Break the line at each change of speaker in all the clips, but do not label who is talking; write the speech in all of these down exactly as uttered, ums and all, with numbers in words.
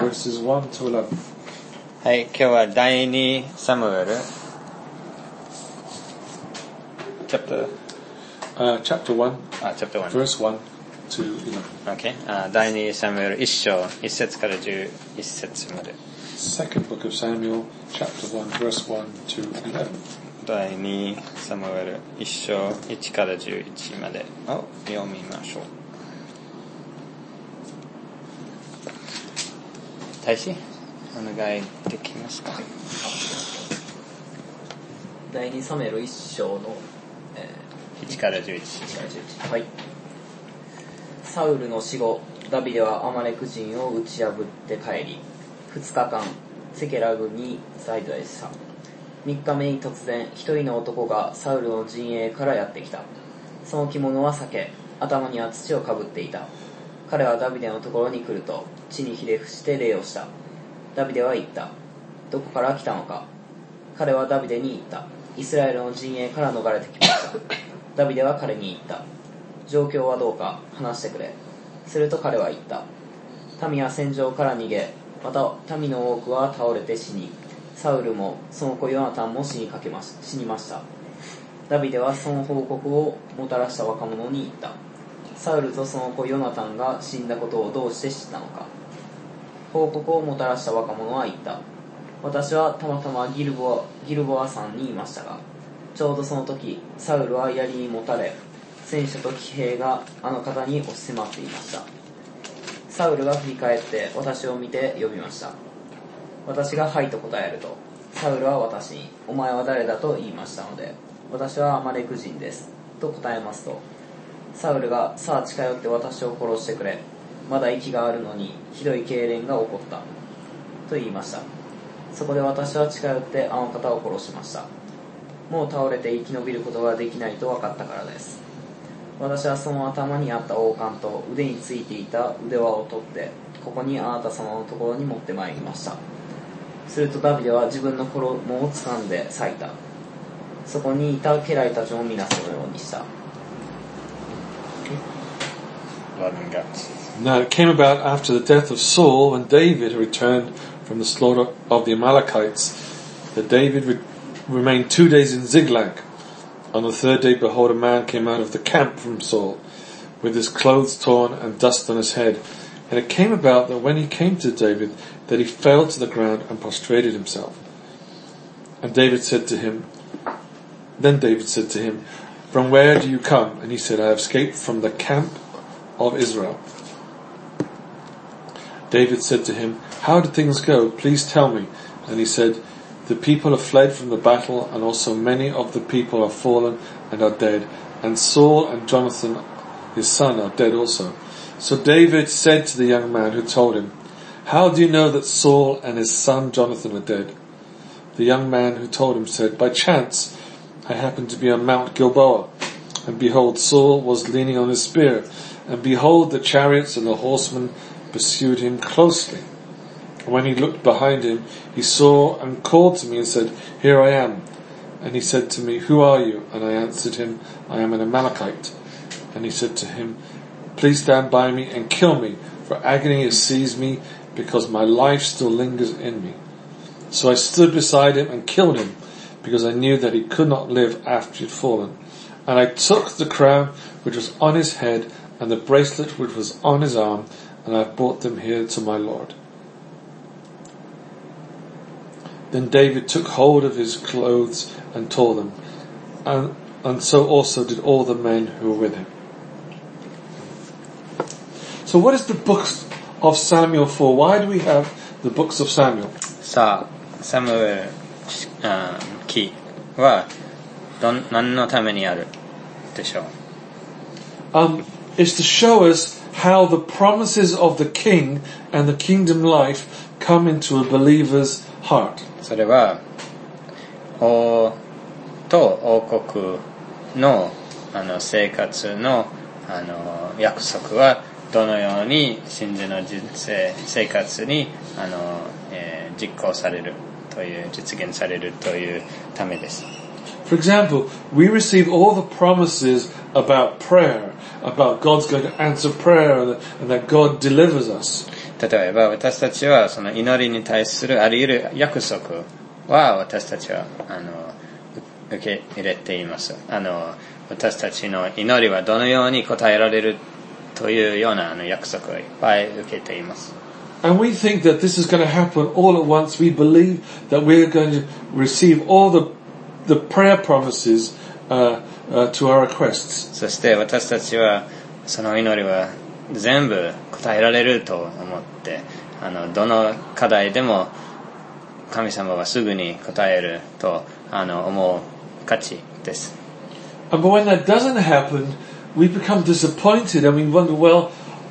verses one to eleven.
はい、今日は第二サムエル chapter
Uh, chapter one,
あ、chapter one
verse one to eleven.
OK あ、第二サムエル一章一節から十一節まで
Second book of Samuel, chapter one, verse one to eleven.
第二サムエル一章一から十一までを読みましょう。大使お願いできますか。
第二サムエル一章の、え
ー、一から十一。
はい。サウルの死後、ダビデはアマレク人を打ち破って帰り、二日間セケラグに在在した。三日目に突然一人の男がサウルの陣営からやってきた。その着物は裂け、頭には土をかぶっていた。彼はダビデのところに来ると、地にひれ伏して礼をした。ダビデは言った。どこから来たのか。彼はダビデに言った。イスラエルの陣営から逃れてきました。ダビデは彼に言った。状況はどうか話してくれ。すると彼は言った。民は戦場から逃げ、また民の多くは倒れて死に、サウルもその子ヨナタンも死にかけまし死にました。ダビデはその報告をもたらした若者に言った。サウルとその子ヨナタンが死んだことをどうして知ったのか。報告をもたらした若者は言った。私はたまたまギルボア、ギルボア山にいましたが、ちょうどその時、サウルは槍にもたれ、戦車と騎兵があの方に押し迫っていました。サウルが振り返って私を見て呼びました。私がはいと答えると、サウルは私に、お前は誰だと言いましたので、私はアマレク人です、と答えますと、サウルが、さあ近寄って私を殺してくれ。まだ息があるのに、ひどい痙攣が起こった。と言いました。そこで私は近寄ってあの方を殺しました。もう倒れて生き延びることができないと分かったからです。私はその頭にあった王冠と腕についていた腕輪を取って、ここにあなた様のところに持ってまいりました。するとダビデは自分の衣を掴んで裂いた。そこにいた家来たちも皆そのようにした。
Now it came about after the death of Saul, when David returned from the slaughter of the Amalekites, that David re- remained two days in Ziklag. On the third day, behold, a man came out of the camp from Saul, with his clothes torn and dust on his head. And it came about that when he came to David, that he fell to the ground and prostrated himself. And David said to him, Then David said to him, From where do you come? And he said, I have escaped from the camp of Israel. David said to him, How did things go? Please tell me. And he said, The people have fled from the battle, and also many of the people are fallen and are dead. And Saul and Jonathan, his son, are dead also. So David said to the young man who told him, How do you know that Saul and his son Jonathan are dead? The young man who told him said, By chance I happened to be on Mount Gilboa, and behold, Saul was leaning on his spear, and behold, the chariots and the horsemen pursued him closely. And when he looked behind him, he saw and called to me and said, Here I am. And he said to me, Who are you? And I answered him, I am an Amalekite. And he said to him, Please stand by me and kill me, for agony has seized me, because my life still lingers in me. So I stood beside him and killed him, because I knew that he could not live after he had fallen. And I took the crown which was on his head, and the bracelet which was on his arm, and I brought them here to my Lord. Then David took hold of his clothes and tore them, and, and so also did all the men who were with him. So what is the books of Samuel for? Why do we have the books of Samuel?
さあ、サムエル記はどん何のためにあるでしょう。
Um, it's to show us how the promises of the king and the kingdom life come into a believer's heart.
それは王と王国のあの生活のあの約束はどのように信者の人生生活にあの、えー、実行されるという実現されるというためです。
For example, we receive all the promises about prayer, about God's going to answer prayer and that God delivers us.
例えば私たちはその祈りに対するあらゆる約束は私たちはあの受け入れています。あの私たちの祈りはどのように応えられるというようなあの約束をいっぱい受けています。
And we think that this is going to happen all at once. We believe that we're going to receive all the the prayer promises uh, uh, to our requests.
そして私たちはその祈りは全部答えられると思って、あのどの課題でも神様はすぐに答えるとあの思う価値です。
But when that doesn't happen, we become disappointed and we wonder, well,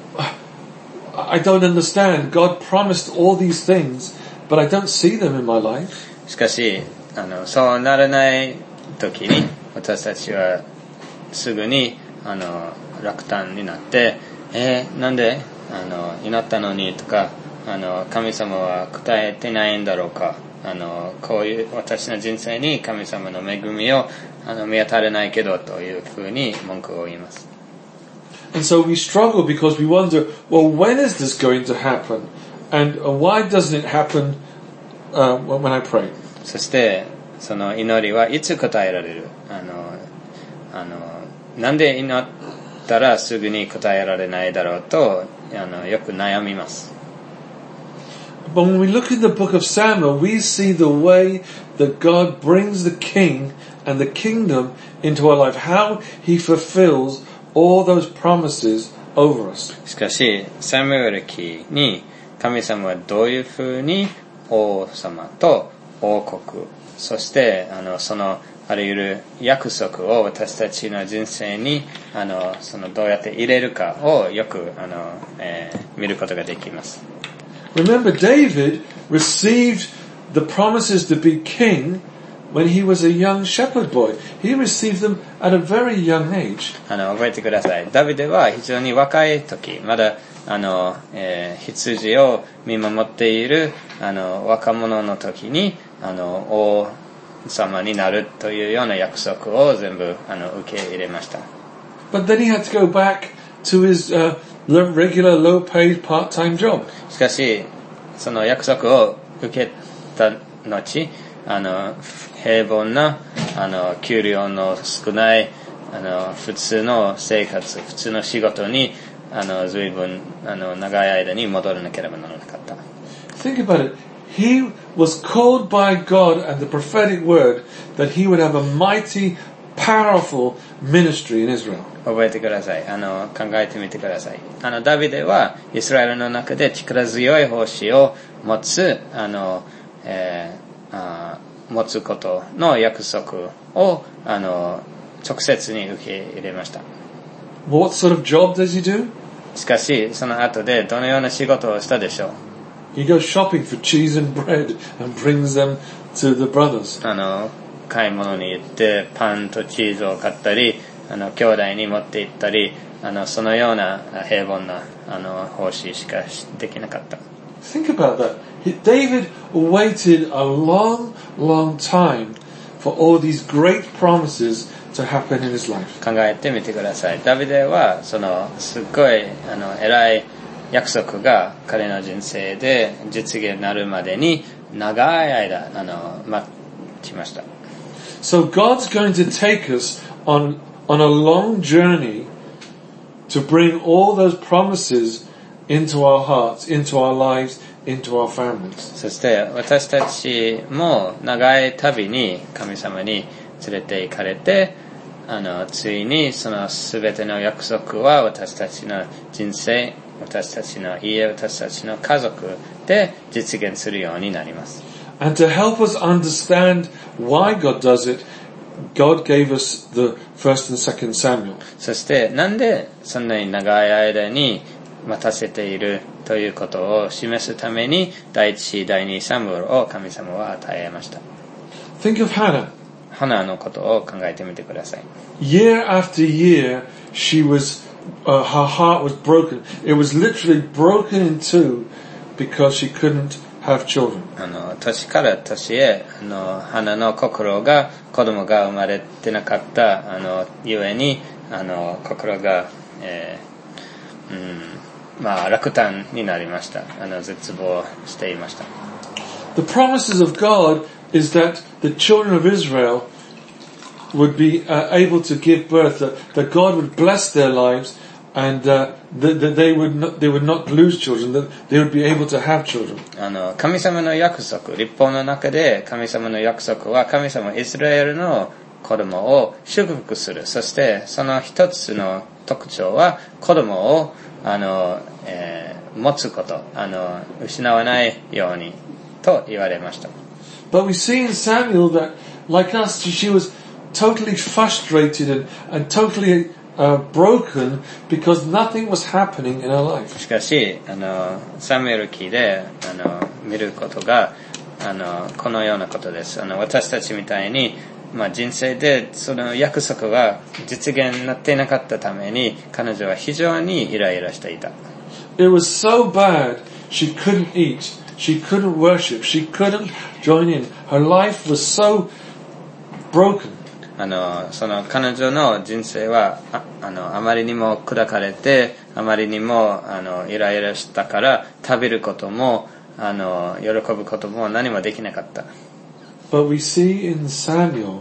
I don't understand. God promised all these things, but I don't see them in my life.
しかしあのそうならない時に私たちはすぐにあの落胆になって、えー、なんであの祈ったのにとか、あの神様は答えてないんだろうか、あのこういう私の人生に神様の恵みをあの見当たれないけどというふうに文句を言います。
And so we struggle because we wonder, well, when is this going to happen? And why doesn't it happen uh, when I pray?
そしてその祈りはいつ答えられる、あのあのなんで祈ったらすぐに答えられないだろうとあのよく悩みます。
But when we look in the book of Samuel, we see the way that God brings the king and the kingdom into our life, how he fulfills all those promises over us.
しかしサムエル記に神様はどういうふうに王様と王国、そしてあのそのあらゆる約束を私たちの人生にあのそのどうやって入れるかをよくあの、えー、見ることができます。
Remember, David received the promises to be king when he was a young shepherd boy. He received them at a very young age.
あの覚えてください。ダビデは非常に若い時、まだあの、えー、羊を見守っているあの若者の時にあの王様になるというような約束を全部あの受け入れました。
But then he had to go back to his uh, regular low-paid part-time job.
しかしその約束を受けた後、あの平凡なあの給料の少ないあの普通の生活、普通の仕事にあの随分あの長い間に戻らなければならなかった。
Think about it. He was called by God and the prophetic word that he would have a mighty, powerful ministry in Israel.
覚えてください。あの考えてみてください。あのダビデはイスラエルの中で力強い奉仕を持つあの、えー、あ持つことの約束をあの直接に受け入れました。
What sort of job does he do?
しかしその後でどのような仕事をしたでしょう。
He goes shopping for cheese and bread and brings them to the brothers.
あの買い物に行ってパンとチーズを買ったり、あの兄弟に持って行ったり、あのそのような平凡なあの奉仕しかできなかった。
Think about that. David waited a long, long time for all these great promises to happen in his life.
考えてみてください。ダビデはそのすっごいあの偉い約束が彼の人生で実現になるまでに長い間あの待ちました。
So God's going to take us on on a long journey to bring all those promises into our hearts, into our lives, into our families.
そして私たちも長い旅に神様に連れて行かれて、あのついにそのすべての約束は私たちの人生、私たちの家、私たちの家族で実現するようになります。
And to help us understand why God does it, God gave us the first and second Samuel.
そしてなんでそんなに長い間に待たせているということを示すために第一、第二サムエルを神様は与えました。
Think of Hannah.
ハナのことを考えてみてください。
Year after year, she was, uh, her heart was broken. It was literally broken in two because she couldn't have children.
あの年から年へあの花の心が子供が生まれてなかったあのゆえにあの心が、えーうん、 まあ落胆になりました。あの絶望していました。
The promises of God is that the children of Israel would be uh, able to give birth, that, that God would bless their lives, and uh, that, that they would not, they would not lose children, that they would be able to have children.
あの神様の約束、律法の中で神様の約束は神様イスラエルの子供を祝福する。そしてその一つの特徴は子供をあの、えー、持つこと、あの失わないようにと言われました。
But we see in Samuel that, like us, she was totally frustrated and, and totally uh, broken because nothing was happening in her life.
しかし、あのサムエル記であの見ることがあのこのようなことです。あの私たちみたいに、まあ、人生でその約束が実現になっていなかったために彼女は非常にイライラしていた。
It was so bad she couldn't eat, she couldn't worship, she couldn't join in. Her life was so broken.
あのその彼女の人生は あ, あ, のあまりにも砕かれて、あまりにもあのイライラしたから食べることもあの喜ぶことも何もできなかった。
But we see in Samuel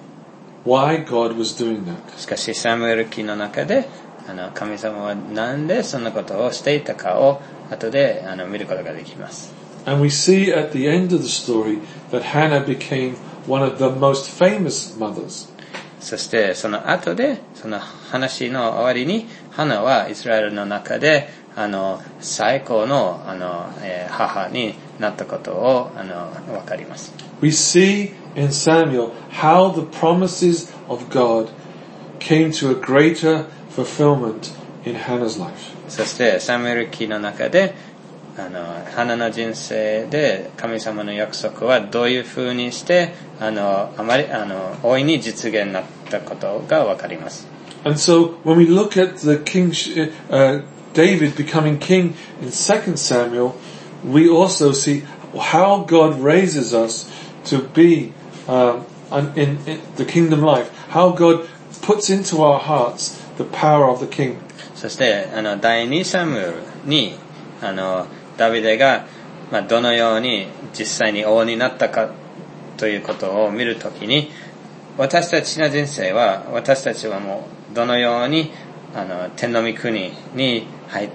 why God was doing that.
しかしサムエル記の中であの神様はなんでそんなことをしていたかを後であの見ることができます。
And we see at the end of the story that Hannah became one of the most famous mothers.
そしてその後でその話の終わりにハナはイスラエルの中であの最高のあの、えー、母になったことをあの分かります。
We see in Samuel how the promises of God came to a greater fulfillment in Hannah's life.
そしてサムエル記の中であのハナの人生で神様の約束はどういうふうにしてあのあまりあの大いに実現になったことが分かります。
And so when we look at the king, uh, David becoming king in Second Samuel, we also see how God raises us to be um, in, in the kingdom life. How God puts into our hearts the power of the king.
そしてあの第二サムエルにあのダビデが、まあ、どのように実際に王になったかということを見るときに、私たちの人生は私たちはもうどのようにあの天の御国に入って、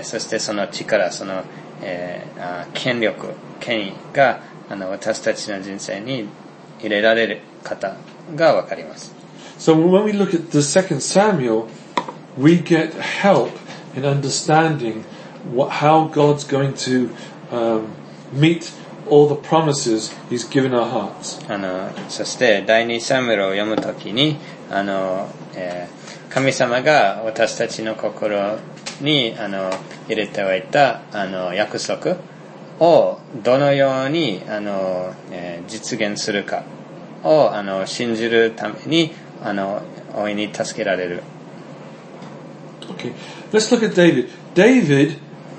そしてその力、その、えー、権力、権威があの私たちの人生に入れられる方がわかります。
So when we look at the Second Samuel, we get help in understanding what, how God's going to um, meet all the promises He's given our hearts.
あのそして第二サムエルを読むときに、あの、えー、神様が私たちの心にあの入れておいたあの約束をどのようにあの、えー、実現するかをあの信じるためにあの大いに助けられる。
Okay, let's look at David. David,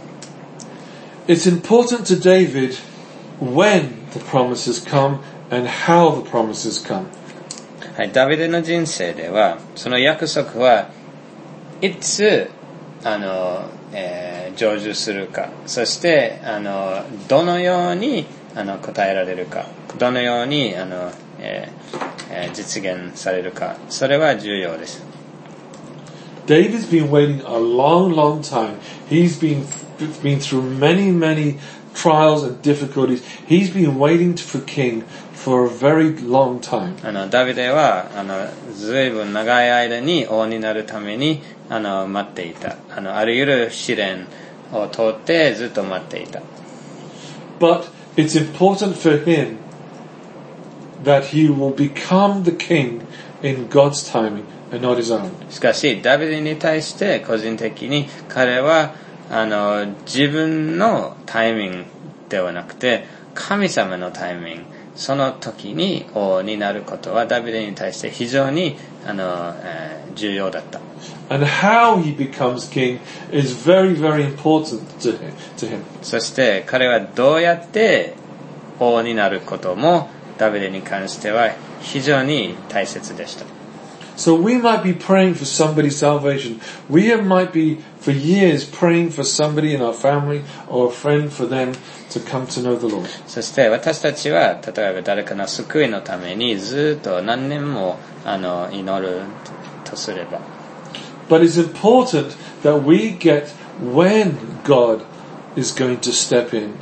it's important to David when the promises come and how the promises come.
はい、ダビデの人生ではその約束はいつあの、えー、成就するか、そしてあのどのようにあの答えられるか、どのようにあの、えーえー、実現されるか、それは重要です。
David's been waiting a long, long time. He's been been through many, many trials and difficulties. He's been waiting for king for a very long time.
あのダビデはあのずいぶん長い間に王になるためにあの待っていた。あのあらゆる試練を通ってずっと待っていた。
But it's important for him that he will become the king in God's timing and not his own.
しかしダビデに対して個人的に彼はあの自分のタイミングではなくて神様のタイミング、その時に王になることはダビデに対して非常にあの、えー、重要だった。
And how he becomes king is very, very important to him. To him.
そして彼はどうやって王になることもダビデに関しては非常に大切でした。
So we might be praying for somebody's salvation. We might be for years praying for somebody in our family or a friend for them to come to know the Lord.
そして私たちは例えば誰かの救いのためにずっと何年もあの祈るとすれば。
But it's important that we get when God is going to step in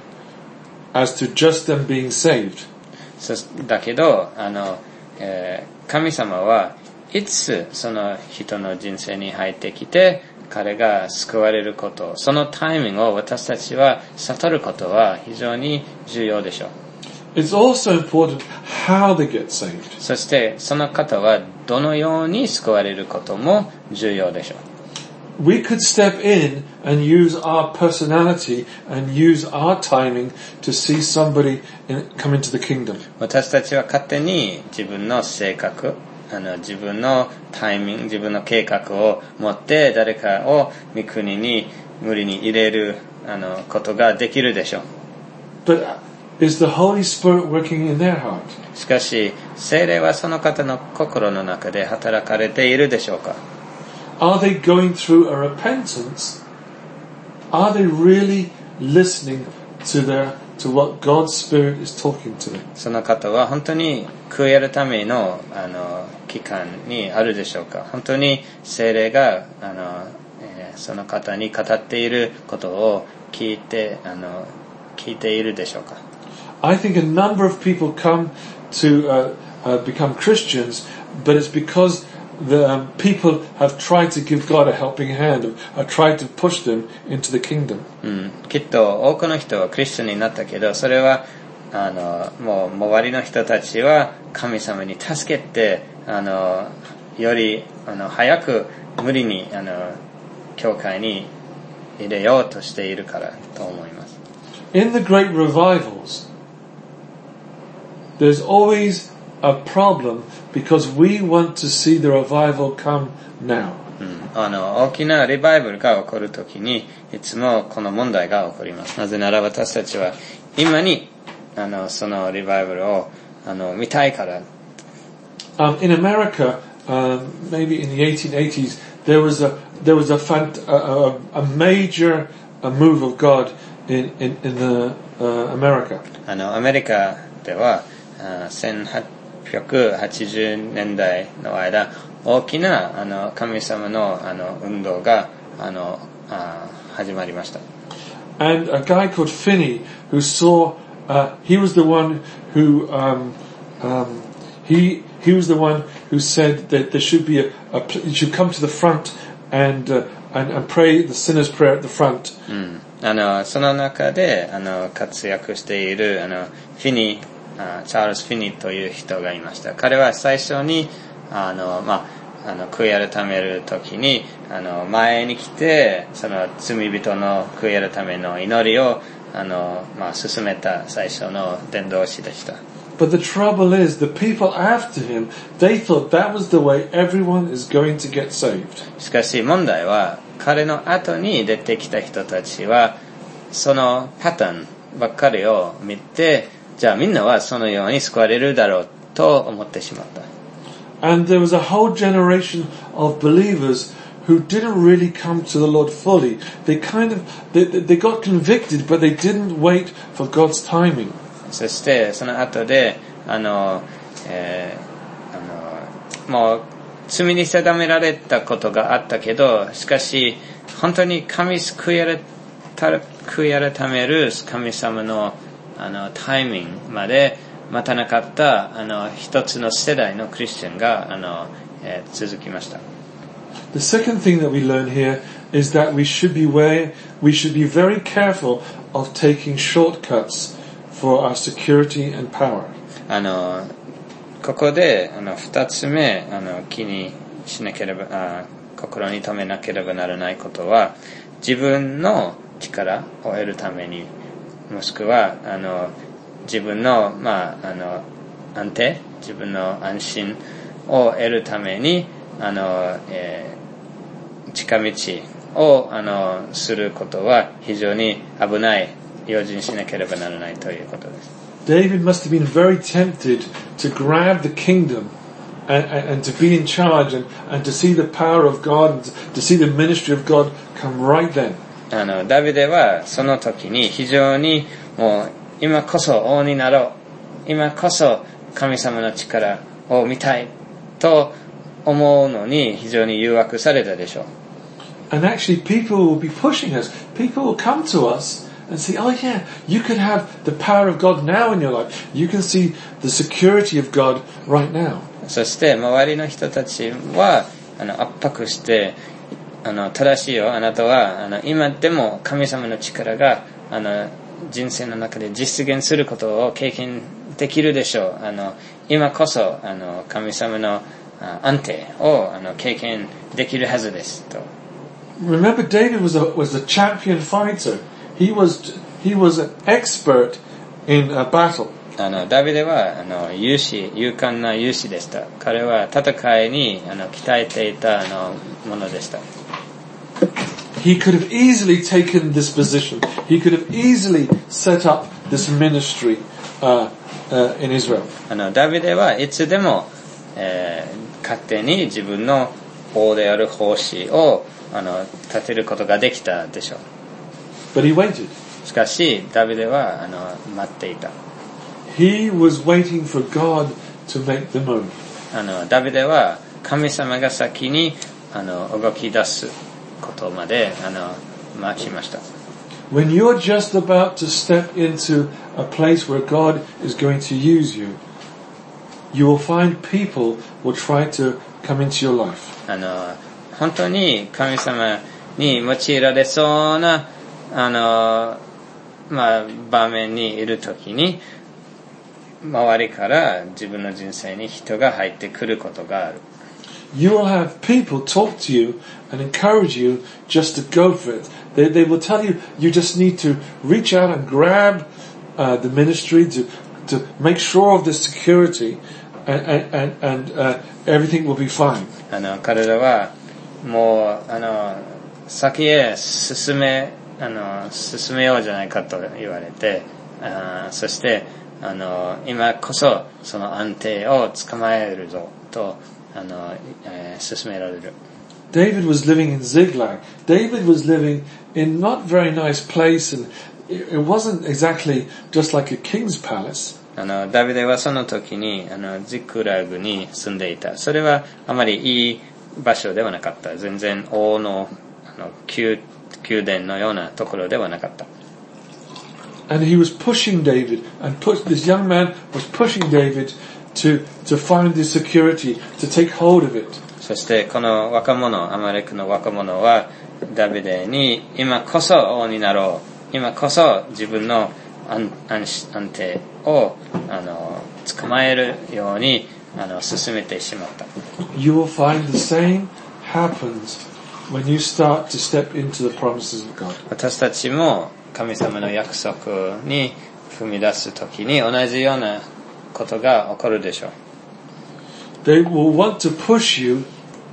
as to just them being saved.
そだけどあの、えー、神様はいつその人の人生に入ってきて彼が救われること、そのタイミングを私たちは悟ることは非常に重要でしょう。
It's also important how they get saved.
そしてその方はどのように救われることも重要でしょう。
We could step in and use our personality and use our timing to see somebody in, come into the kingdom.
私たちは勝手に自分の性格、あの自分のタイミング、自分の計画を持って誰かを御国に無理に入れるあのことができるでしょう。
But is the Holy Spirit working in their heart?
しかし聖霊はその方の心の中で働かれているでしょうか。
Are they going through a repentance? Are they really listening to their to what God's Spirit is talking to them?
その方は本当に悔い改めのあの期間にあるでしょうか。本当に聖霊があの、えー、その方に語っていることを聞いてあの聞いているでしょうか。
I think a number of people come to uh, uh, become Christians, but it's because the um, people have tried to give God a helping hand, have tried to push them into the kingdom.
うん、きっと多くの人はクリスチャンになったけど、それはあのもう周りの人たちは神様に助けてあのよりあの早く無理にあの教会に入れようとしているからと思います。
In the great revivals, there's always a problem because we want to see the revival come now.
うん、あの大きなリバイバルが起こるときにいつもこの問題が起こります。なぜなら私たちは今にあのそのリバイバルをあの見たいから。
Um, in America, um, maybe in the eighteen eighties, there was a there was a, fant- a, a, a major a move of God in in, in the uh, America.
あのアメリカではせんはっぴゃくはちじゅうねんだいの間大きなあの神様のあの運動があのあ始まりました。
And a guy called Finney who saw uh, he was the one who um, um, he he was the one who said that there should be a, a you should come to the front and uh, and, and pray the sinner's prayer at the front.
うん、あのその中であの活躍しているあのフィニーチャールズ・フィニーという人がいました。彼は最初にあの、まあ、あの悔い改めるときにあの前に来てその罪人の悔い改めの祈りをあの、まあ、進めた最初の伝道師でした。
But the trouble is, the people after him, they thought that was the way everyone is going to get saved.
しかし問題は彼の後に出てきた人たちはそのパターンばっかりを見てじゃあみんなはそのように救われるだろうと思ってしまった。
And there was a whole generation of believers who didn't really come to the Lord fully. They kind of, they, they got convicted, but they didn't wait for God's timing.
そしてその後で、あの、えー、あの、もう罪に定められたことがあったけど、しかし本当に神悔い改める神様のあのタイミングまで待たなかったあの一つの世代のクリスチャンがあの、えー、続きました。
The second thing that we learn here is that we should be way, we should be very careful of taking shortcuts for our security and power.
あのここであの二つ目あの気にしなければあ心に留めなければならないことは自分の力を得るためにもしくはあの自分の、まあ、あの安定自分の安心を得るためにあの、えー、近道をあのすることは非常に危ない用心しなければならないということです。
David must have been very tempted to grab the kingdom and, and, and to be in charge and, and to see the power of God and to see the ministry of God come right then.
あのダビデはその時に非常にもう今こそ王になろう、今こそ神様の力を見たいと思うのに非常に誘惑されたでしょう。
And actually people will be pushing us. People will come to us and say, oh yeah, you can have the power of God now in your life. You can see the security of God right now.
そして周りの人たちはあの圧迫してあの正しいよ、あなたはあの今でも神様の力があの人生の中で実現することを経験できるでしょう。あの今こそあの神様の安定をあの経験できるはずですと。
Remember, David was a was a champion fighter. He was he was an expert in a battle.
あのダビデはあの勇士、勇敢な勇士でした。彼は戦いにあの鍛えていたあのものでした。
He could have easily taken this position. He could have easily set up this ministry uh, uh, in Israel.
あのダビデはいつでも、えー、勝手に自分の王である奉仕をあの立てることができたでしょう。
But he waited.
しかしダビデはあの待っていた。
He was waiting for God to make the move.
あのダビデは神様が先にあの動き出すことまであの待ちました。
When you're just about to step into a place where God is going to use you, you will find people will try to come into your life.
あの本当に神様に用いられそうなあの、まあ、場面にいるときに周りから自分の人生に人が入ってくることがある。
You will have people talk to you and encourage you just to go for it. They, they will tell you you just need to reach out and grab uh, the ministry to, to make sure of the security and, and, and uh, everything will be fine.
あの彼らはもうあの先へ進めあの進めようじゃないかと言われて、あそしてあの今こそその安定を捕まえるぞとあの、えー、進められる。
David was living in Ziklag. David was living in not very nice place, and it, it wasn't exactly just like a king's palace.
あのダビデはその時にあのジクラグに住んでいた。それはあまりいい場所ではなかった。全然王のあの 宮, 宮殿のようなところではなかった。
And he was pushing David, and push, this young man was pushing David to to find the security, to take hold of it.
そしてこの若者、アマレクの若者はダビデに今こそ王になろう、今こそ自分の 安, 安, 安定をあの捕まえるようにあの進めてしまった。
You will find the same happens when you start to step into the promises of God.
私たちも神様の約束に踏み出すときに同じようなことが起こるでしょう。
They will want to push you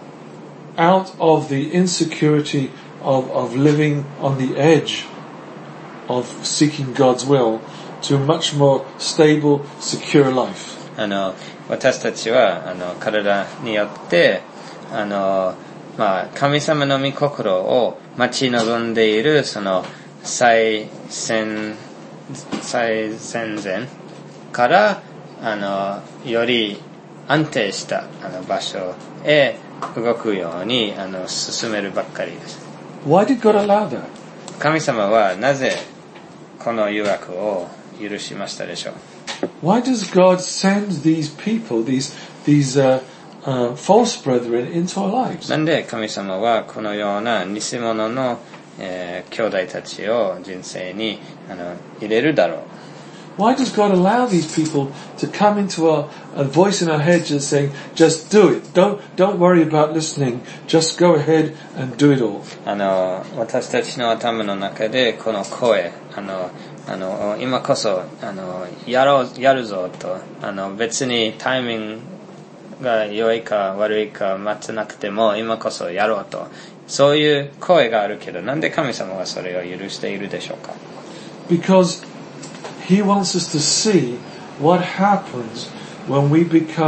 out of the insecurity of, of living on the edge of seeking God's will to a much more stable, secure life.
あの私たちはあの彼らによってあの、まあ、神様の御心を待ち望んでいるその最先最前線からあのより安定したあの場所へ動くようにあの進めるばっかりです。
Why did God allow that?
神様はなぜこの誘惑を許しましたでしょう。
Why does God send these people, these these uh, uh, false brethren into our lives?
なんで神様はこのような偽物の、えー、兄弟たちを人生にあの入れるだろう。
Why does God allow these people to come into our a voice in our head just saying, just do it. Don't don't worry about listening. Just go ahead and do it all.
あの私たちの頭の中でこの声、あのあの今こそあのやろうやるぞと、あの別にタイミングが良いか悪いか待ってなくても今こそやろうと、そういう声があるけど、なんで神様はそれを許しているでしょうか。
Because He wants us to see what happens when we become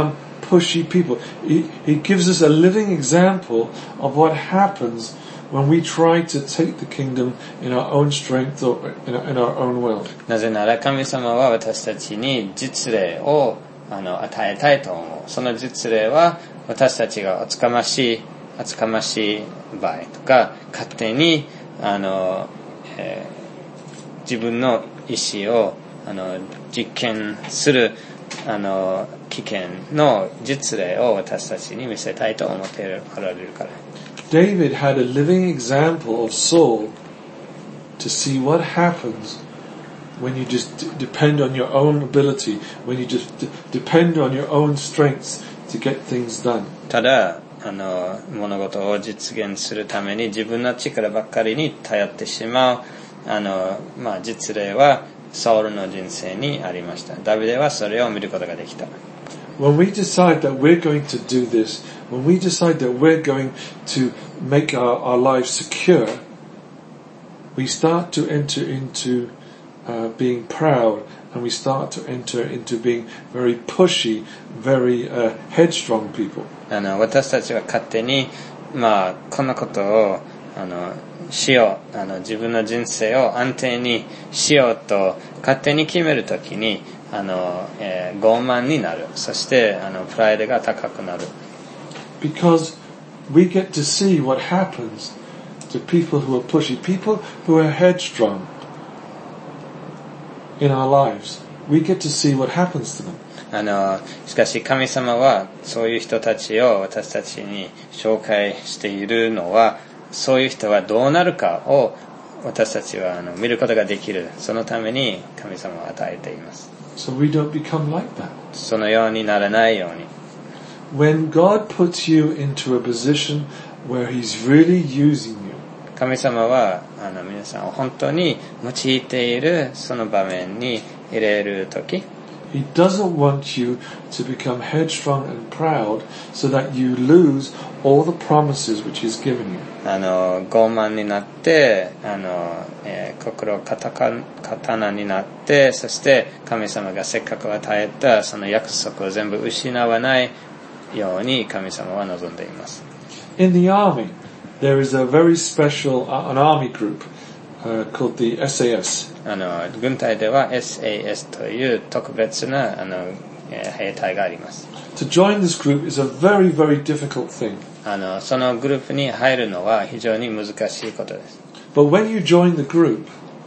pushy people. He, he gives us a living example of what happens when we try to take the kingdom in our own strength or in our, in our own will.
なぜなら神様は私たちに実例をあの与えたいと思う。その実例は私たちがおつかましい、厚かましい場合とか、勝手にあの、えー、自分の意思をあの実験するあの危険の実例を私たちに見せたいと思っておられるから。
David had a living example of Saul to see what happens when you just d- depend on your own ability, when you just d- depend on your own strengths to get things done.
ただあの物事を実現するために自分の力ばっかりに頼ってしまうあの、まあ、実例はサウルの人生にありました。ダビデはそれを見ることができた。
When we decide that we're going to do this, when we decide that we're going to make our, our lives secure, we start to enter into uh, being proud, and we start to enter into being very pushy, very uh, headstrong people.
あの私たちは勝手に、まあ、こんなことをあのしようあの自分の人生を安定にしようと勝手に決めるときにあの、えー、傲慢になる。そしてあのプライドが高くなる。
Because we get to see what happens to people who are pushy, people who are headstrong in our lives. We get to see what happens to them.
あのしかし神様はそういう人たちを私たちに紹介しているのは、そういう人はどうなるかを私たちはあの見ることができる。そのために神様は与えています。
So we don't become like that.
そのようにならないように。
When God puts you into a position where He's really using you,
神様はあの皆さんを本当に用いているその場面に入れるとき、
He doesn't want you to become headstrong and proud so that you lose all the promises which He's given you.
あの傲慢になってあの、えー、心かたか刀になって、そして神様がせっかく与えたその約束を全部失わないように神様は望んでいます。
In the army, there is a very special uh, an army group uh, called the エスエーエス.
あの軍隊では エスエーエス という特別なあの、えー、兵隊があります。
To join this group is a very, very difficult thing.
あのそのグループに入るのは非常に難しいことです。
But when you join the group,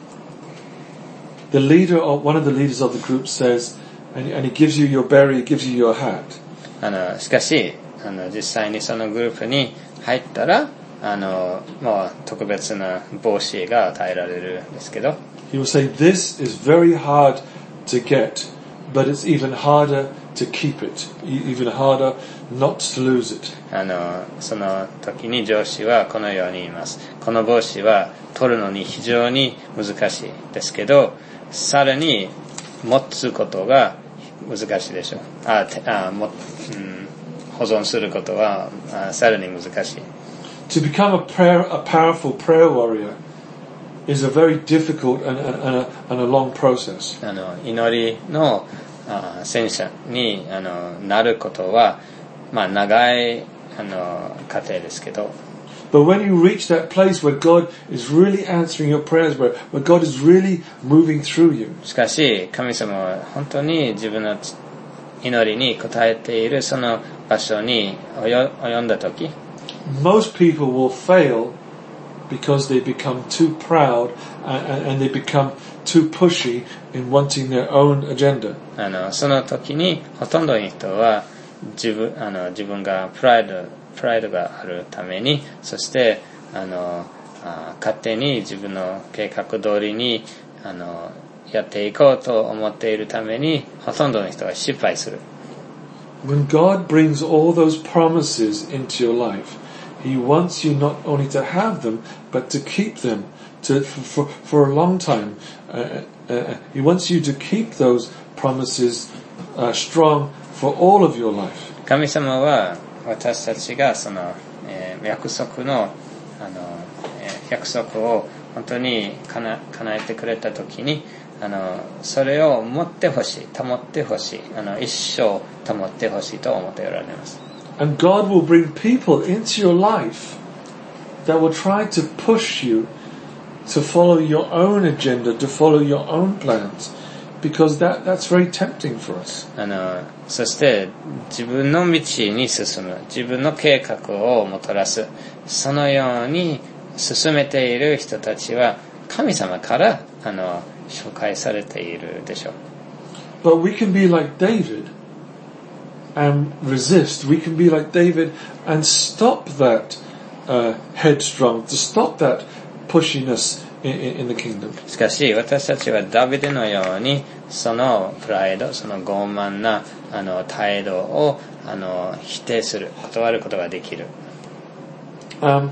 the leader or one of the leaders of the group says, and, and he gives you your berry, he gives you your hat.
あのしかしあの実際にそのグループに入ったらあのもう特別な帽子が与えられるんですけど、
He will say, this is very hard to get, but it's even harder to keep it, even harder not to lose it.
あのその時に上司はこのように言います。この帽子は取るのに非常に難しいですけど、さらに持つことが難しいでしょう。ああも、うん、保存することはあさらに難しい。
To become a, prayer, a powerful prayer warrior is a very difficult and, and, and, a, and a long process.
あの祈りのあ戦車にあのなることは、まあ、長いあの過程ですけど、
But when you reach that place where God is really answering your prayers, where, where God is really moving through you,
しかし神様は本当に自分の祈りに応えているその場所に及んだとき、
most people will fail because they become too proud and, and they become too pushy in wanting their own agenda.
あのその時にほとんどの人は自分あの自分がプライドプライドがあるために、そしてあのあ勝手に自分の計画通りにあのやっていこうと思っているためにほとんどの人は失敗する。
When God brings all those promises into your life, He wants you not only to have them, but to keep them to, for, for a long time. Uh, uh, he wants you to keep those promises uh, strong for all of your life.
神様は私たちがその、えー、約束の、あの、えー、約束を本当に叶えてくれたときに、ああのそれを持ってほしい、保ってほしい、あの一生保ってほしいと思っておられます。
And God will bring people into your life that will try to push you to follow your own agenda, to follow your own plans, because that, that's very tempting for us.
あのそして自分の道に進む、自分の計画をもたらす、そのように進めている人たちは神様からあの紹介されているでしょう。
But we can be like David and resist. We can be like David and stop that uh, headstrong, to stop that pushiness in, in, in the kingdom.
しかし私たちはダビデのようにそのプライド、その傲慢なあの態度をあの否定する、断ることができる。
Um,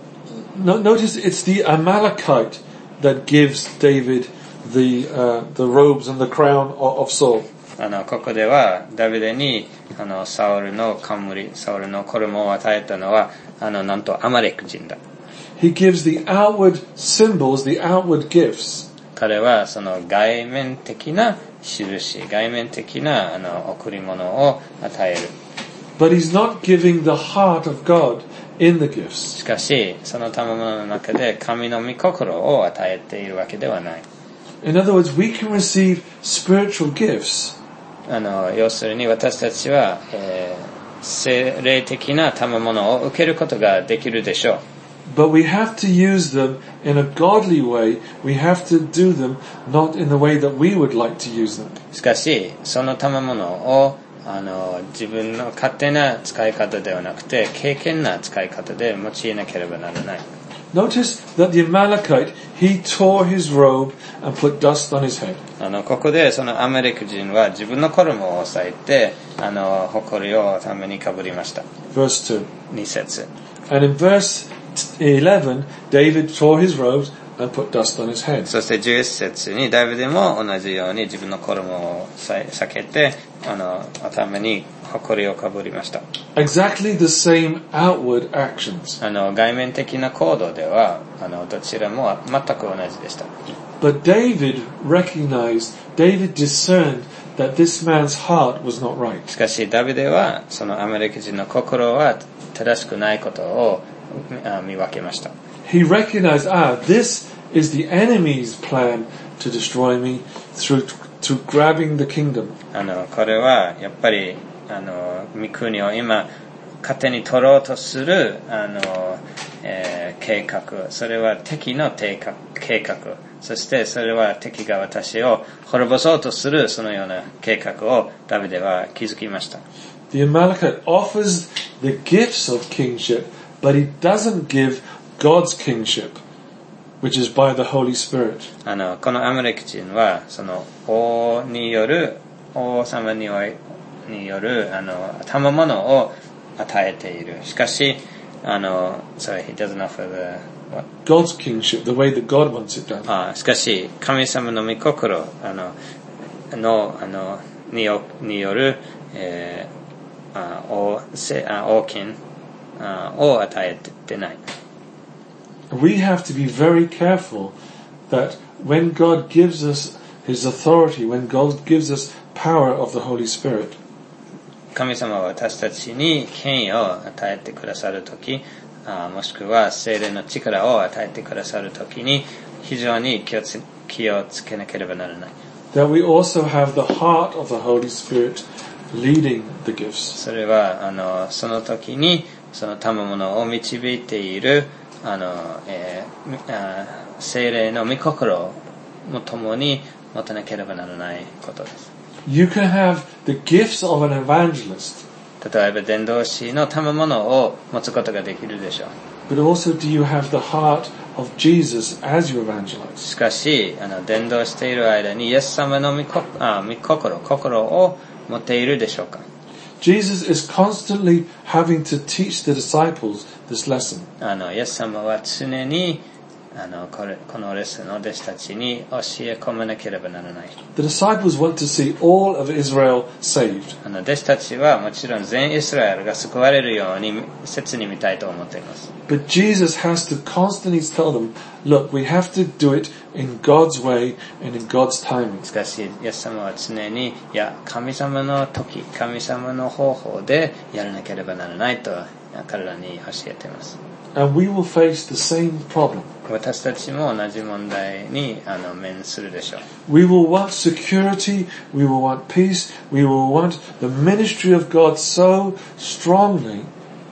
no, notice it's the Amalekite that gives David the uh, the robes and the crown of, of Saul.
あのここではダビデにあのサウルの冠、サウルの衣を与えたのはあのなんとアマレク人だ。
He gives the outward symbols, the outward gifts.
彼はその外面的な印、外面的なあの贈り物を与える。
But he's not giving the heart of God in the gifts.
しかしその賜物の中で神の御心を与えているわけではない。
In other words, we can receive spiritual gifts.
あの要するに私たちは、えー、聖霊的な賜物を受けることができるでしょう。
But we have to use them in a godly way. We have to do them not in the way that we would like to use them.
しかしその賜物をあの自分の勝手な使い方ではなくて敬虔な使い方で用いなければならない。
Notice that the Amalekite, he tore his robe and put dust on his head.
あのここでそのアマレク人は自分の衣を押さえてあの埃をためにかぶりました。
Verse two.
に節。
And in verse eleven, David tore his robes and put dust on his head.
そしてじゅういち節にダビデも同じように自分の衣を避けてあの頭に埃をかぶりました。
Exactly the same outward actions.
あの外面的な行動ではあのどちらも全く同じでした。
But David recognized, David discerned that this man's heart was not right.
しかしダビデはそのアマレク人の心は正しくないことを見分けました。
He recognized, ah, this is the enemy's plan to destroy me through to grabbing the kingdom.
あのこれはやっぱりあの御国を今勝手に取ろうとするあの、えー、計画、それは敵の計画、計画、そしてそれは敵が私を滅ぼそうとするそのような計画をダビデは気づきました。
The Amalekite offers the gifts of kingship, but he doesn't give God's kingship, which is by the Holy Spirit.
あのこのアマレク人はその王による王様によるによるあの賜物を与えている。しかしあの sorry he doesn't offer the what?
God's kingship, the way that God wants it done.
あしかし神様の御心あののあのによによる、えー、あ王せあ王権あを与えてない。
We have to be very careful that when God gives us His authority, when God gives us power of the Holy Spirit,
神様は私たちに権威を与えてくださるとき、もしくは聖霊の力を与えてくださるときに非常に気をつ、気をつけなければならない。
that we also have the heart of the Holy Spirit leading the gifts.
それはあのその時にその賜物を導いているあの、えー、あ聖霊の御心も共に持たなければならないことです。
You can have the gifts of an evangelist.
例えば伝道師の賜物を持つことができるでしょう。
But also, do you have the heart of Jesus as you evangelize?
しかし、あの伝道している間にイエス様の御心、あ、御心、心を持っているでしょうか。
Jesus is constantly having to teach the disciples this lesson.
あのイエス様は常にあのこれこのレッスンを弟子たちに教え込まなければならない。
The disciples want to see all of Israel saved.
あの弟子たちはもちろん全イスラエルが救われるように切に見たいと思っています。
But Jesus has to constantly tell them, look, we have to do it in God's way and in God's timing.
しかし、イエス様は常に、いや、神様の時、神様の方法でやらなければならないと彼らに教えています。
And we will face the same problem.
私たちも同じ問題にあの面するでしょう。
We will want security, we will want peace, we will want the ministry of God so strongly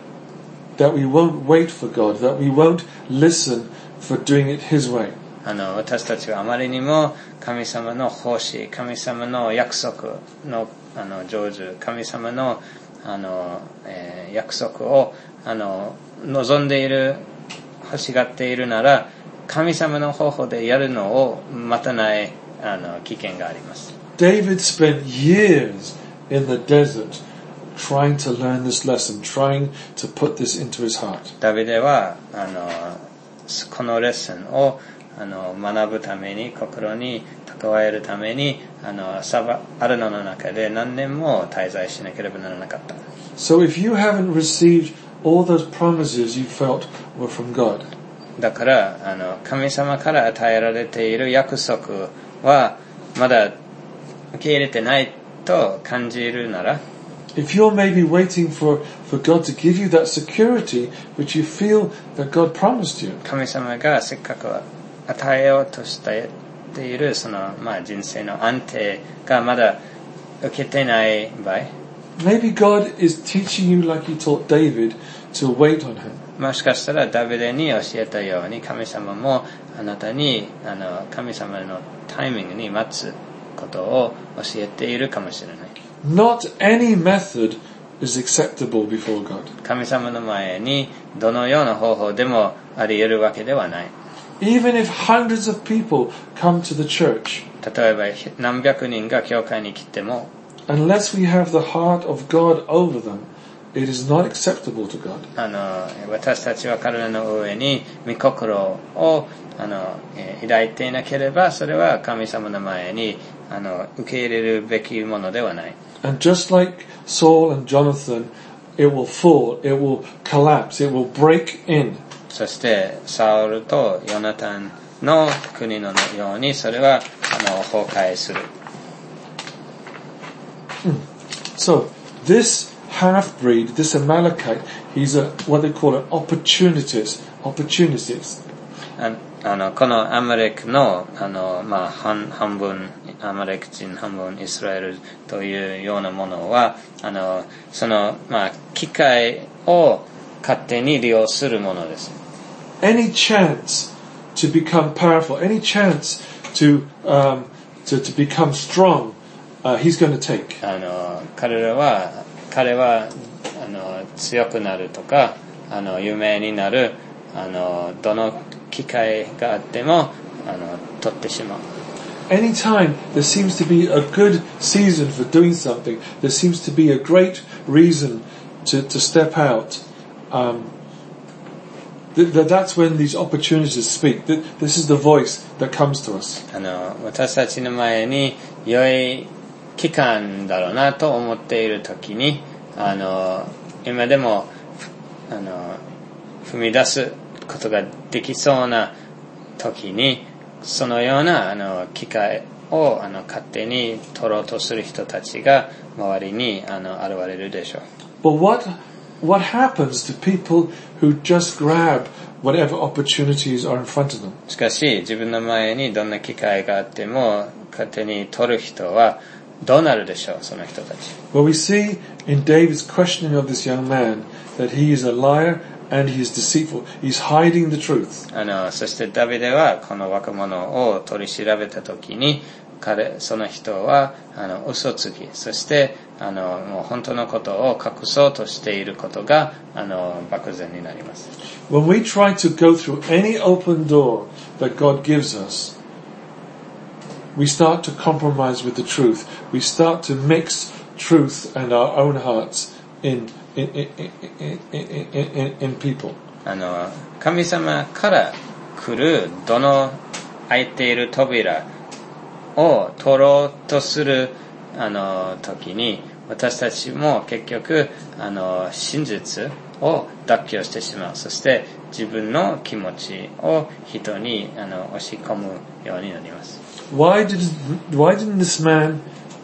that we won't wait for God, that we won't listen for doing it His way.
あの私たちはあまりにも神様の奉仕、神様の約束のあの成就、神様のあの、えー、約束をあの望んでいる、欲しがっているなら、神様の方法でやるのを待たないあの危険があります。
David spent years in the desert trying to learn this lesson, trying to put this into his heart.
ダビデはあのこのレッスンをあの学ぶために、心に蓄えるために、あのサバアルノの中で何年も滞在しなければならなかった。
So if you haven't received all those promises you felt were from God,
だからあの神様から与えられている約束はまだ受け入れてないと感じるなら、
if you're maybe waiting for, for God to give you that security which you feel that God promised you,
神様がせっかく与えようとしているその、まあ、人生の安定がまだ受けてない場合、
maybe God is teaching you like He taught David to wait on Him.
もしかしたらダビデに教えたように神様もあなたにあの神様のタイミングに待つことを教えているかもしれない。
Not any method is acceptable before God.
神様の前にどのような方法でもあり得るわけではない。
Even if hundreds of people come to the church,
例えば何百人が教会に来ても、
unless we have the heart of God over them, it is not acceptable to God.
あの私たちは彼らの上に御心をあの、えー、抱いていなければ、それは神様の前にあの受け入れるべきものではない。
And just like Saul and Jonathan, it will fall, it will collapse, it will break in.
そしてサウルとヨナタンの国のようにそれはあの崩壊する。
So, this half-breed, this Amalekite, he's a, what they call an opportunist, opportunist.
あ, あのこのアマレクの、あの、まあ、半, 半分アマレク人半分イスラエルというようなものはあのその、まあ、機会を勝手に利用するものです。
Any chance to become powerful, any chance to, um, to, to become strong, uh, he's going to take.
あの彼らは彼はあの強くなるとかあの有名になるあのどの機会があってもあの取ってしまう。
Anytime there seems to be a good season for doing something, there seems to be a great reason to, to step out, um, th- th- that's when these opportunities speak. Th- this is the voice that comes to us.
あの私たちの前に良い期間だろうなと思っているときにあの今でもあの踏み出すことができそうな時にそのようなあの機会をあの勝手に取ろうとする人たちが周りにあの現れるでしょう。
But what, what happens to people who just grab whatever opportunities are in front of them?
しかし自分の前にどんな機会があっても勝手に取る人はどうなるでしょう、その人たち。
Well, we see in David's questioning of this young man that he is a liar and he is deceitful. He's hiding the truth.
あのそしてダビデはこの若者を取り調べたときに彼その人はあの嘘つき、そしてあのもう本当のことを隠そうとしていることがあの漠然になります。
When we try to go through any open door that God gives us, we start to compromise with the truth. We start to mix truth and our own hearts in in in in in, in, in people.
あの神様から来るどの開いている扉を取ろうとするあの時に私たちも結局あの真実を脱去してしまう。そして自分の気持ちを人にあの押し込むようになります。
Why did why didn't this man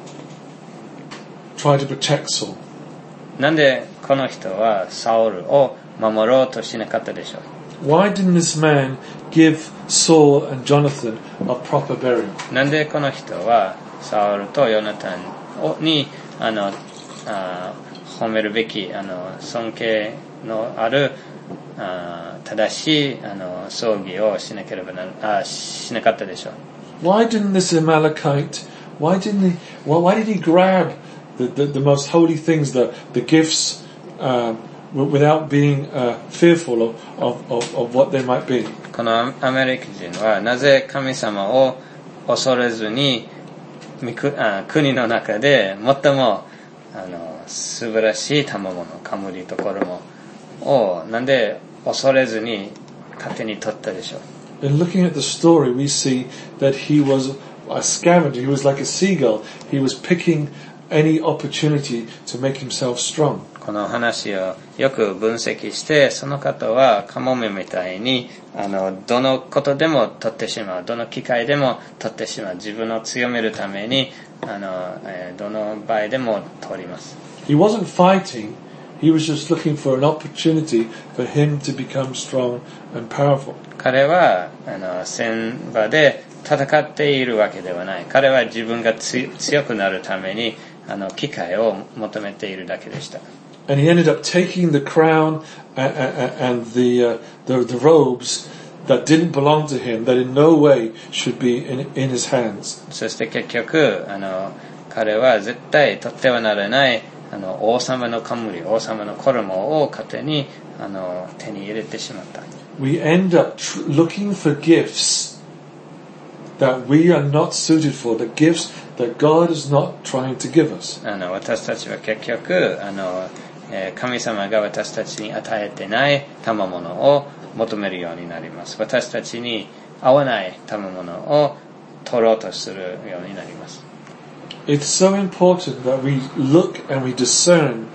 try to protect Saul?
なんでこの人はサウルを守ろうとしなかったでしょう。
Why didn't this man give Saul and Jonathan a proper burial?
なんでこの人はサウルとヨナタンにあのあ褒めるべきあの尊敬のあるあ正しいあの葬儀をしなければなあしなかったでしょう。
Why didn't this Amalekite? Why didn't he? Why, why did he grab the, the, the most holy things, the the gifts, uh, without being uh, fearful of, of, of, of what they might be?
このアメリカ人はなぜ神様を恐れずに国の中で最もあの素晴らしい賜物、冠と衣をなんで恐れずに勝手に取ったでしょう。
In looking at the story, we see that he was a scavenger. He was like a seagull. He was picking any opportunity to make himself strong.
この話をよく分析して、その方はカモメみたいにあのどのことでも取ってしまう、どの機会でも取ってしまう、自分を強めるためにあの、えー、どの場合でも取ります。
He wasn't fighting. He was just looking for an opportunity for him to become strong and powerful.
彼はあの戦場で戦っているわけではない。彼は自分がつ強くなるためにあの機会を求めているだけでした。
And he ended up taking the crown and, and the, uh, the the robes that didn't belong to him, that in no way should be in, in his hands.
そして結局あの彼は絶対取ってはならないあの王様の冠、王様の衣を勝手にあの手に入れてしまった。
We end up tr- looking for gifts that we are not suited for, the gifts that God is not trying to give us.
あの私たちは結局あの、えー、神様が私たちに与えてない賜物を求めるようになります。私たちに合わない賜物を取ろうとするようになります。
It's so important that we look and we discern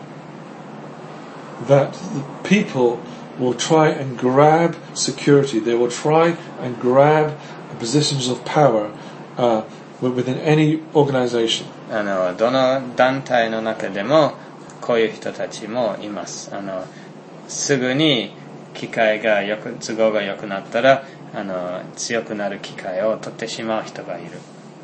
that the people will try and grab security. They will try and grab positions of power uh, within any organization.
あのどの団体の中でもこういう人たちもいます。あのすぐに機会がよく都合が良くなったらあの強くなる機会を取ってしまう人がいる。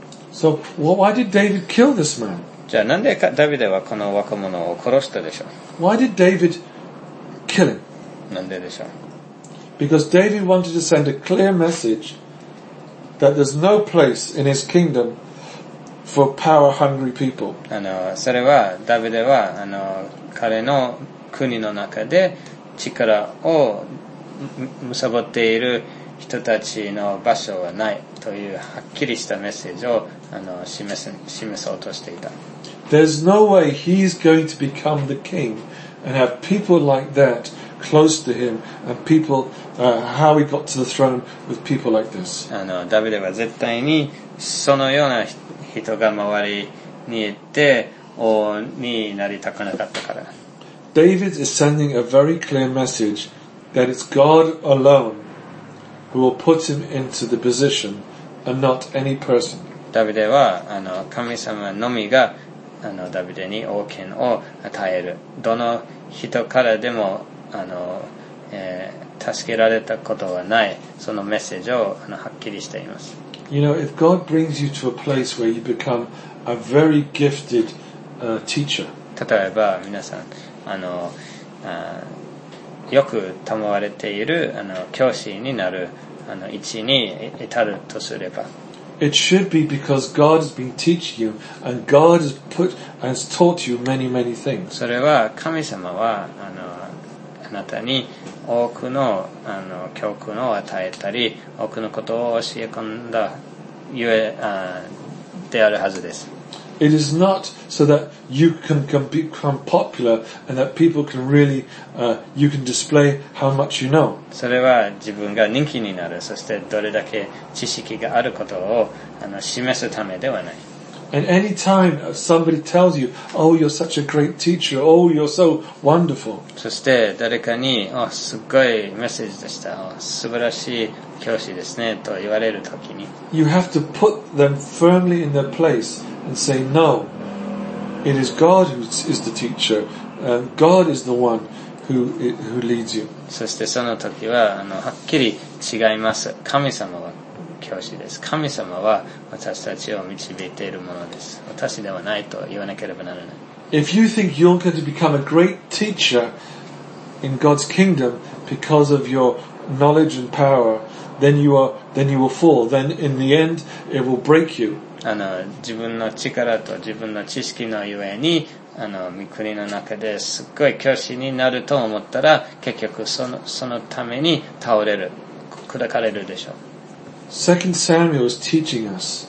So why did David kill this man?
じゃあなんでダビデはこの若者を殺したでしょう。
Why did David kill him?
なんででしょう。
Because David wanted to send a clear message that there's no place in his kingdom for power-hungry people.
あのそれはダビデはあの彼の国の中で力を貪っている人たちの場所はないというはっきりしたメッセージをあの示す示そうとしていた。
There's no way he's going to become the king and have people like that close to him and people, uh, how he got to the throne with people like this.
あのダビデは絶対にそのような人が周りにいて王になりたくなかったから。
David is sending a very clear message that it's God alone who will put him into the position and not any person.
ダビデはあの神様のみがあのダビデに王権を与える。どの人からでもあの、えー、助けられたことはない。そのメッセージをあのはっきりしています。
You know, if God brings you to a place where you become a very gifted uh, teacher.
例えば皆さんあのあよく賜われているあの教師になるあの位置に至るとすれば。
It should be because God has been teaching you and God has put and has taught you many, many things.
それは神様はあのあなたに多くのあの教訓を与えたり多くのことを教え込んだゆえあであるはずです。
It is not so that you can, can become popular and that people can really, uh, you can display how much you know.
それは自分が人気になる、そしてどれだけ知識があることをあの示すためではない。
And any time somebody tells you, oh, you're such a great teacher, oh, you're so wonderful.
そして誰かに、あ、すっごいメッセージでした、素晴らしい教師ですねと言われるときに、
You have to put them firmly in their place and say, no, it is God who is the teacher, and God is the one who, who leads you.
そしてその時はあのはっきり違います。神様は教師です。神様は私たちを導いているものです。私ではないと言わなければならない。
If you think you're going to become a great teacher in God's kingdom because of your knowledge and power, then you are, then you will fall. Then in the end, it will break you.
あの自分の力と自分の知識のゆえに、あの御国の中ですっごい教師になると思ったら、結局そのそのために倒れる、砕かれるでしょう。
Second Samuel is teaching us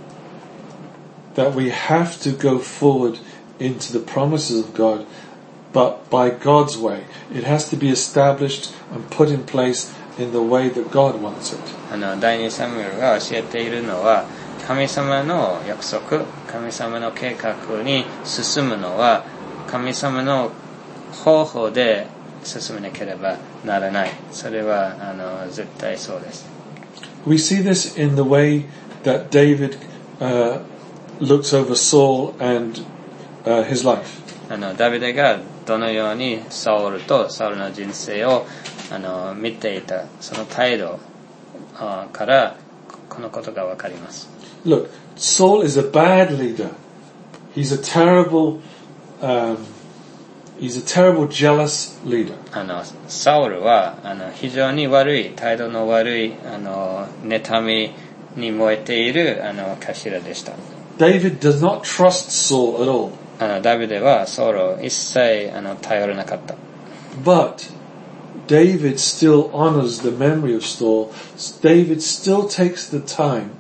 that we have to go forward into the promises of God, but by God's way. It has to be established and put in place in the way that God wants it.
あの第二サムエルが教えているのは、神様の約束、神様の計画に進むのは神様の方法で進めなければならない。それはあの絶対そうです。
We see this in the way that David uh, looks over Saul and uh, his life.
あのダビデがどのようにサウルとサウルの人生をあの見ていた、その態度からこのことがわかります。
Look, Saul is a bad leader. He's a terrible, um, he's a terrible jealous leader.
あのサウルはあの非常に悪い、態度の悪い、あの妬みに燃えているあの頭でした。
David does not trust Saul at all.
あのダビデはサウルを一切あの頼らなかった。
But David still honors the memory of Saul. David still takes the time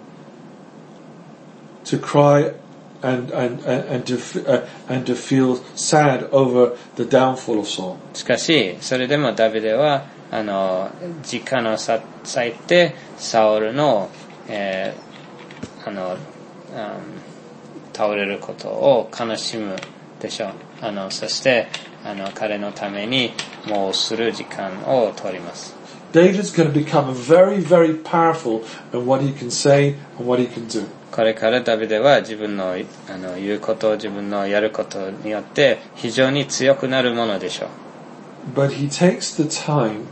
to cry and and and, and to uh, and to feel sad over the downfall of Saul.
しかしそれでもダビデはあの時間を割いてサウルの、えー、あの、うん、倒れることを悲しむでしょう。あのそしてあの彼のためにもうする時間を取ります。
David's going to become very, very powerful in what he can say and what he can do.
これからダビデは自分の、あの言うこと、自分のやることによって非常に強くなるものでしょう。
But he takes the time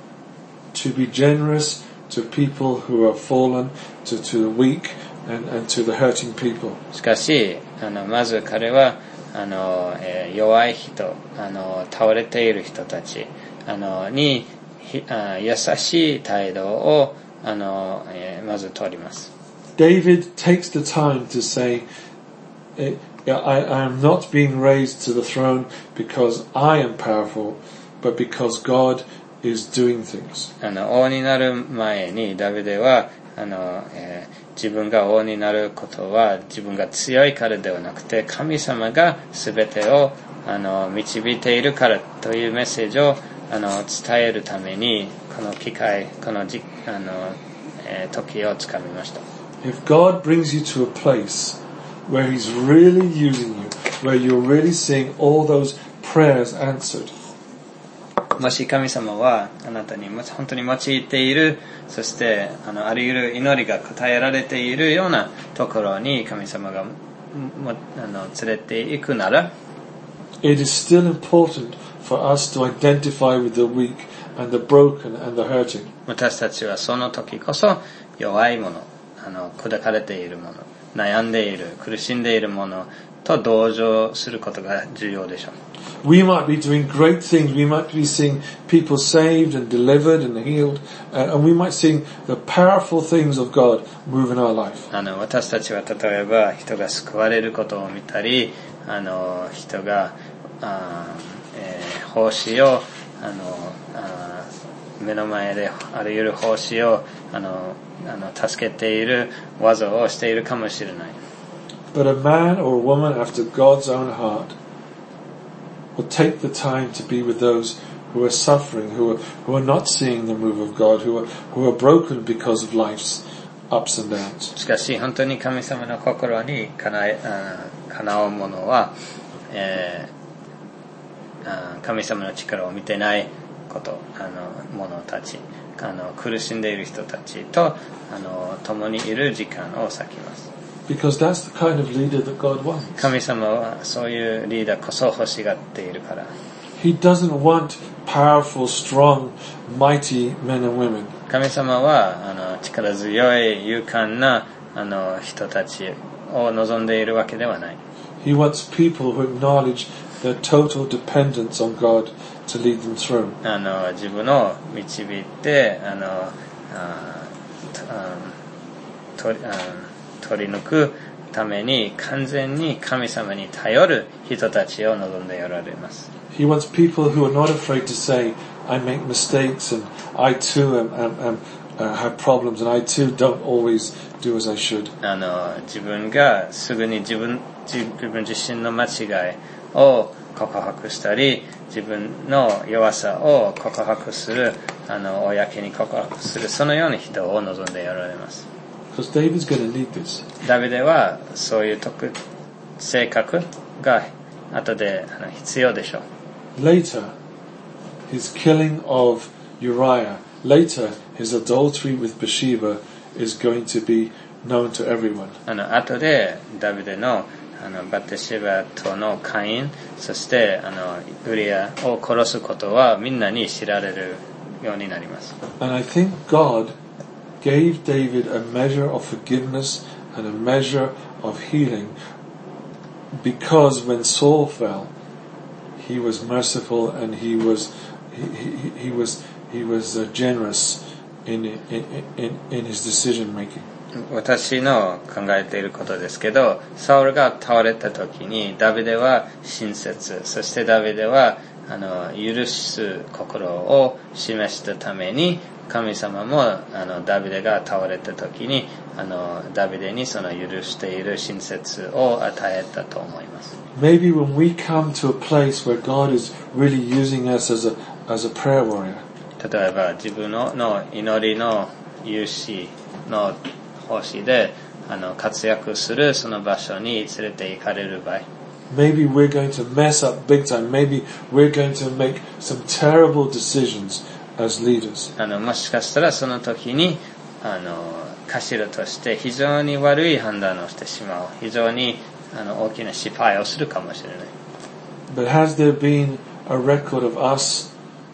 to be generous to people who are fallen, to, to the weak, and, and to the hurting people.
しかし、あのまず彼はあの、えー、弱い人、あの倒れている人たち、あのにあ優しい態度をあの、えー、まず取ります。
David takes the time to say, I, I am not being raised to the throne because I am powerful, but because God is doing things.
あの王になる前にダビデはあの、えー、自分が王になることは自分が強いからではなくて神様が全てをあの導いているからというメッセージをあの伝えるためにこの機会、このじあの、えー、時をつかみました。
If God brings you to a place where He's really using you, where you're really seeing all those prayers answered,
もし神様はあなたに本当に用いている、そしてあのあり得る祈りが答えられているようなところに神様がもあの連れて行くなら、
it is still important for us to identify with the weak and the broken and the hurting.
私たちはその時こそ弱いもの、あの砕かれているもの、悩んでいる、苦しんでいるものと同情することが重要でしょう。
We might be doing great things. We might be seeing people saved and delivered and healed, uh, and we might see the powerful things of God move in our life.
あの私たちは例えば人が救われることを見たり、あの人があ、えー、奉仕をあのあ目の前であらゆる奉仕をあのあの助けている技をしているかもしれない。
But a man or a woman after God's own heart will take the time to be with those who are suffering, who are, who are not seeing the move of God, who are, who are broken because of life's ups and downs.
しかし本当に神様の心にかなえ、かなうものは、えー、神様の力を見てないこと、あの者たち、あの苦しんでいる人たちとあの共にいる時間を割きます。
Because that's the kind of leader that God wants.
神様はそういうリーダーこそ欲しがっているから。
He doesn't want powerful, strong, mighty men and women.
神様はあの力強い勇敢なあの人たちを望んでいるわけではない。
He wants people who acknowledge their total dependence on God to lead them through.
あの自分を導いてあのああ取りあ取り抜くために完全に神様に頼る人たちを望んでおられます。
He wants people who are not afraid to say, I make mistakes and I too am, am, am, uh, have problems and I too don't always do as I should.
あの自分がすぐに自分自分自身の間違いを告白したり、自分の弱さを告白する、あの公に告白する、そのような人を望んでおられます。
Because David's going to need this.
ダビデはそういう特性格が後で必要でしょう。
Later, his killing of Uriah, later his adultery with Bathsheba is going to be known to everyone.
あの後でダビデのあのバテシェバとの姦淫、そしてあのウリアを殺すことはみんなに知られるようになります。
And I think God gave David a measure of forgiveness and a measure of healing because when Saul fell, he was merciful and he was he, he, he was he was uh, generous in, in in in his decision making.
私の考えていることですけど、サウルが倒れた時にダビデは親切、そしてダビデはあの許す心を示したために、神様もあのダビデが倒れた時にあのダビデにその許している親切を与えたと思います。
Maybe when we come to a place where God is really using us as a as a prayer warrior.
例えば自分のの祈りの勇士の奉仕であの活躍するその場所に連れて行かれる場合。
Maybe we're going to mess up big time. Maybe we're going to make some terrible decisions as leaders.
あのもしかしたらその時にあの頭として非常に悪い判断をしてしまう、非常にあの大きな失敗をするかもしれない。
But has there been a record of us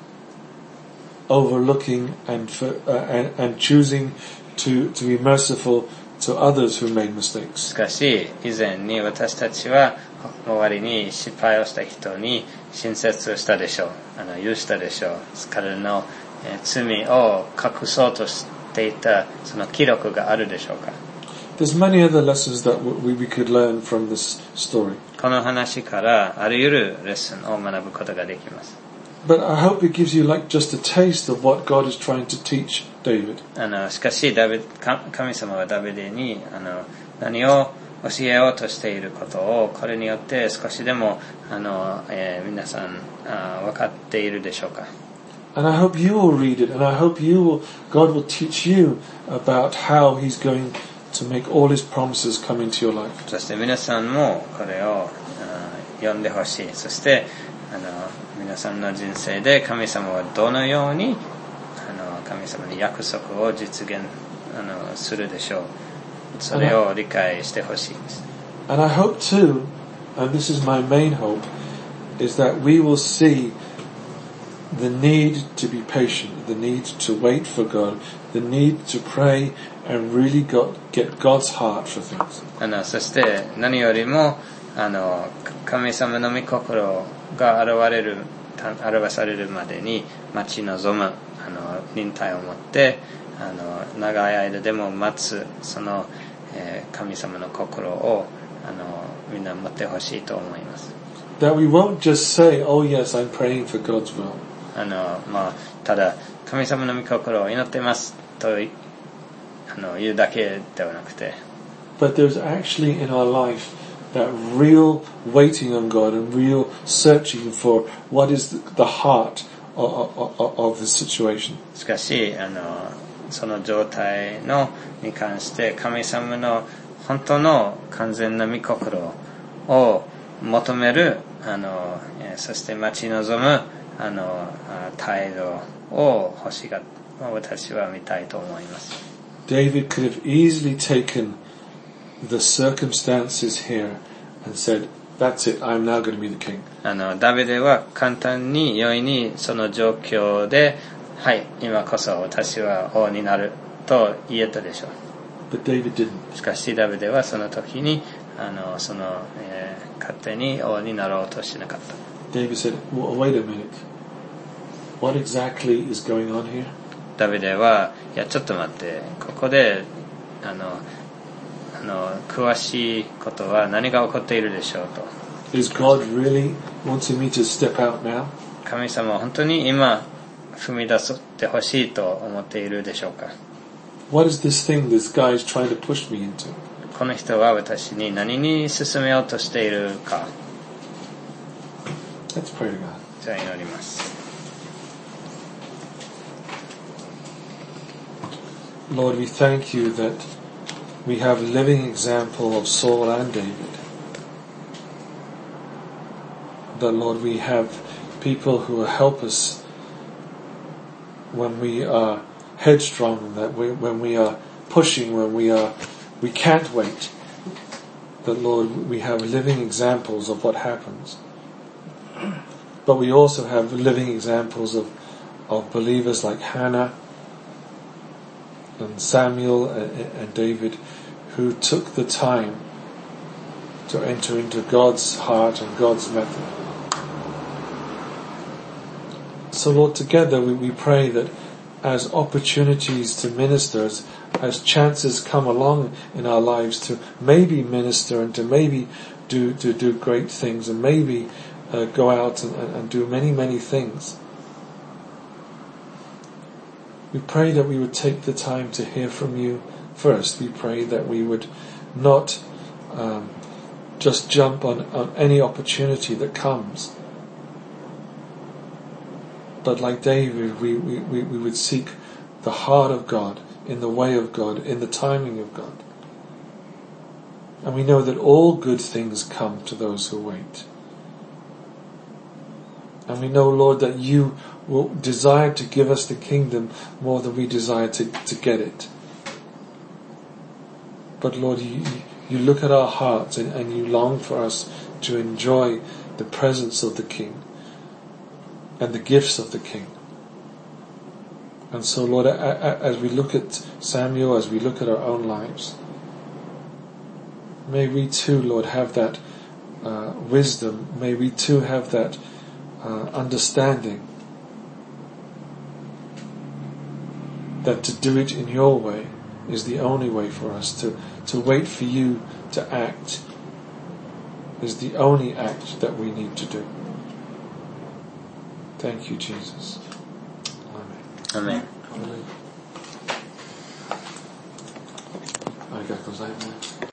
overlooking and for, uh, and, and choosing to to be merciful to others who made mistakes?
しかし以前に私たちは周りに失敗をした人に親切したでしょう、あの許したでしょう。彼の、えー、罪を隠そうとしていたその記録があるでしょうか。
There's many other lessons that we, we could learn from this story.
この話からあらゆるレッスンを学ぶことができます。
But I hope it gives you like just a taste of what God is trying to teach David.
あのしかしダビ神様はダビデにあの何を教えようとしていることをこれによって少しでもあの、えー、皆さんあ分かっているでしょうか。
And I hope you will read it, and I hope you will, God will teach you about how He's going to make all His promises come into your life.
そして皆さんもこれを読んでほしい。そしてあの皆さんの人生で神様はどのようにあの神様の約束を実現あのするでしょう。それを理解してほしいです。
And I hope too, and this is my main hope, is that we will see the need to be patient, the need to wait for God, the need to pray and really got, get God's heart for things.
あのそして何よりもあの神様の御心が現れる表されるまでに待ち望むあの忍耐を持ってあの長い間でも待つその、えー、神様の心をあのみんな持ってほしいと思います。
That we won't just say, "Oh yes, I'm praying for God's will."
あのまあただ神様の御心を祈ってますとあの言うだけではなくて。
but there's actually in our life that real waiting on God and real searching for what is the heart of, of, of the situation.
しかしあのその状態のに関して神様の本当の完全な御心を求めるあのそして待ち望むあの態度を欲しが私は見たいと思います。
David could have easily taken the circumstances here and said, "That's it. I'm now going to be the king."
あのダビデは簡単に容易にその状況で、はい、今こそ私は王になると言えたでしょう。
But David didn't.
しかしダビデはその時にあのその、えー、勝手に王になろうとしなかった。
David said, well, "Wait a minute. What exactly is going on here?"
ダビデはいやちょっと待ってここであのあの詳しいことは何が起こっているでしょうと。
Is God really wanting me to step out now?
神様は本当に今踏み出してほしいと思っているでしょうか。
What is this thing this guy is trying to push me into?
この人は私に何に進めようとしているか。
Let's pray to God.
じゃあ祈ります。
Lord, we thank you that we have a living example of Saul and David. That, Lord, we have people who will help us when we are headstrong, that we, when we are pushing, when we are, we can't wait. That, Lord, we have living examples of what happens. But we also have living examples of, of believers like Hannah and Samuel and, and David, who took the time to enter into God's heart and God's method. So Lord, together we, we pray that as opportunities to minister, as, as chances come along in our lives to maybe minister and to maybe do, to do great things and maybe uh, go out and, and do many, many things, we pray that we would take the time to hear from you first. We pray that we would not um, just jump on, on any opportunity that comes. But like David, we, we, we would seek the heart of God, in the way of God, in the timing of God. And we know that all good things come to those who wait. And we know, Lord, that you will desire to give us the kingdom more than we desire to, to get it. But Lord, you, you look at our hearts and, and you long for us to enjoy the presence of the King and the gifts of the King. And so, Lord, as we look at Samuel, as we look at our own lives, may we too, Lord, have that uh, wisdom. May we too have that uh, understanding that to do it in your way is the only way for us. To, to wait for you to act is the only act that we need to do. Thank you, Jesus. Amen.
Amen.
ありがとうございます。